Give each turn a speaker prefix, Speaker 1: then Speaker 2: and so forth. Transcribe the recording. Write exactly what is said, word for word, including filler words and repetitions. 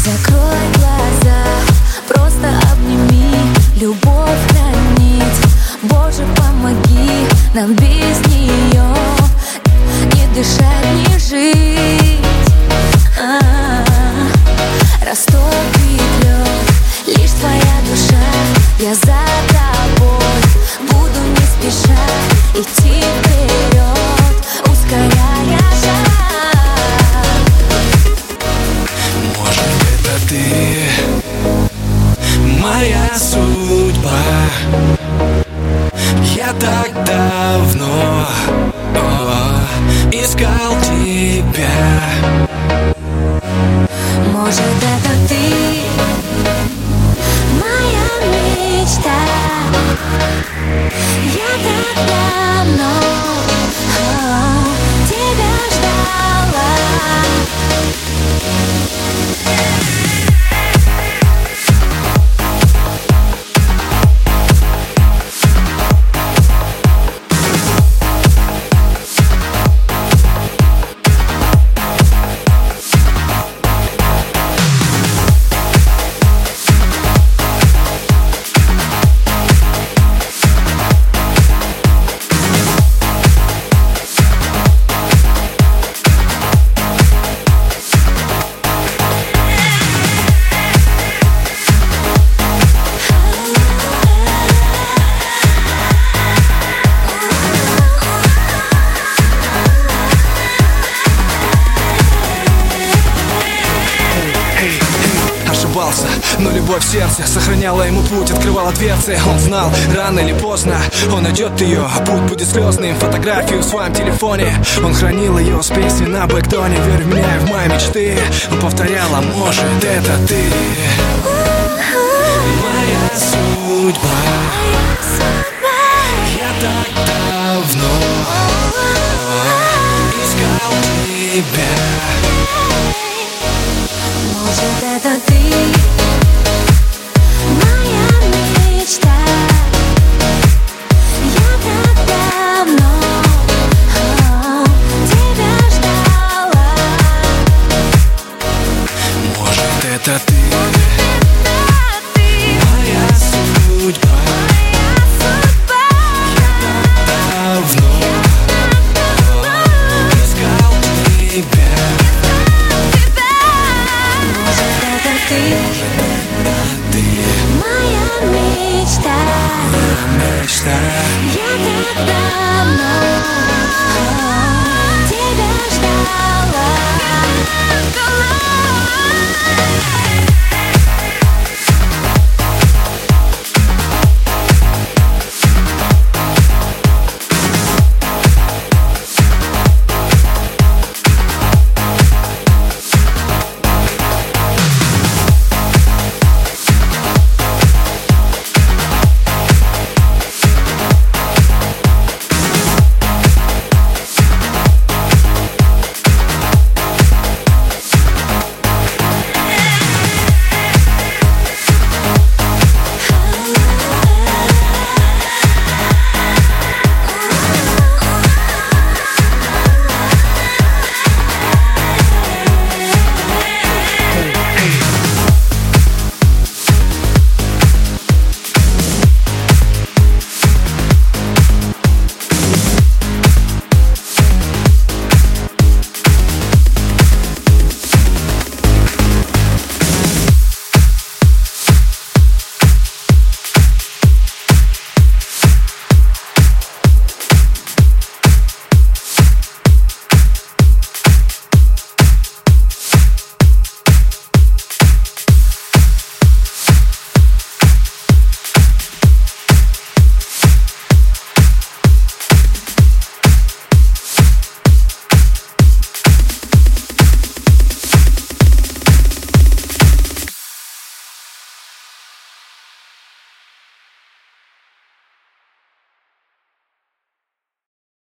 Speaker 1: Закрой глаза, просто обними, любовь хранить. Боже, помоги нам без нее не дышать, не жить. А-а-а. Растопит лед лишь твоя душа. Я за тобой буду не спеша идти вперед, ускоряя шаг.
Speaker 2: Может, это ты, моя судьба. Я так давно о, искал тебя.
Speaker 1: Может, это ты, моя мечта. Я так давно о, тебя ждала.
Speaker 2: Но любовь в сердце сохраняла ему путь, открывала дверцы. Он знал, рано или поздно он найдет ее, а путь будет слезным. Фотографию в своем телефоне он хранил ее с песней на бэктоне. Верь в меня и в мои мечты. Он повторяла, может, это ты, моя судьба. Я так давно искал тебя.
Speaker 1: Может, это ты, моя мечта. Я так давно о, тебя ждала.
Speaker 2: Может, это ты.